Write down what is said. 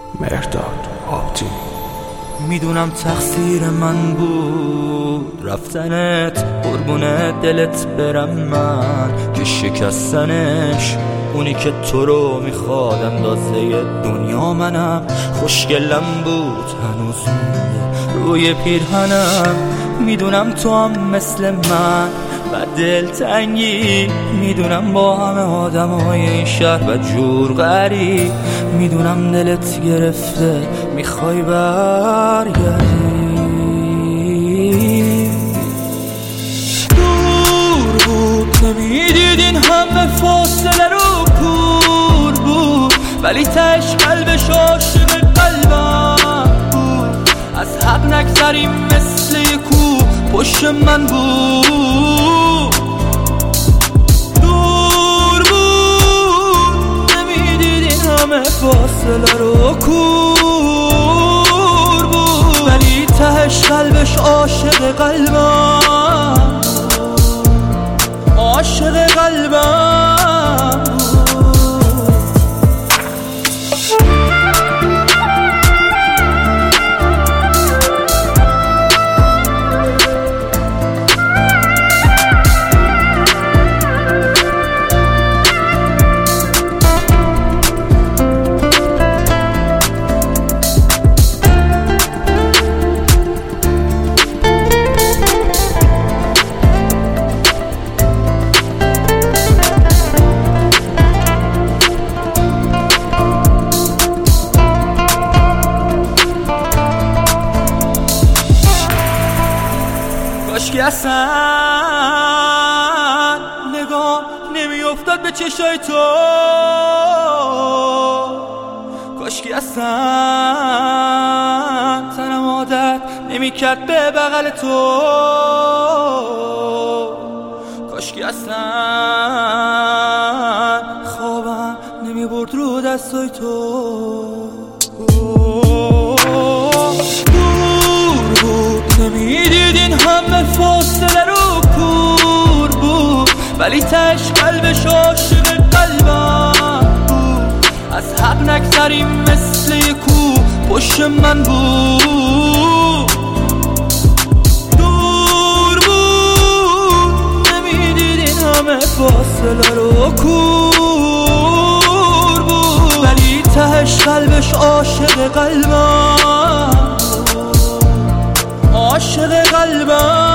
مهرداد آبتی. میدونم تقصیر من بود رفتنت، قربون دلت برم من که شکستنش. اونی که تو رو میخواد اندازه دنیا منم، خوشگلم بود هنوز مونده روی پیرهنم. میدونم تو هم مثل من و دلتنگی، میدونم با همه آدمای این شهر و جور غریب. میدونم دلت گرفته میخوای برگردی. دور بود نمیدیدین همه فاصله رو کور بود، ولی تش قلبش عاشق قلبم بود. از حق نگذریم مثل یه کو پشت من بود. دور بود نمیدیدین همه فاصله رو کور بود، ولی تهش قلبش عاشق قلبم، عاشق قلبم. کاشکی اصلا نگاه نمیافتاد به چشای تو، کاشکی اصلا تنم عادت نمیکرد به بغل تو، کاشکی اصلا خوابم نمیبرد رو دستای تو. نمیدیدین همه فاصله رو کور بود، ولی تش قلبش عاشق قلبم بود. از حق نگذریم مثل یه کو پشت من بود. دور بود نمیدیدین همه فاصله رو کور بود، ولی تهش قلبش عاشق قلبم، عاشق قلبم.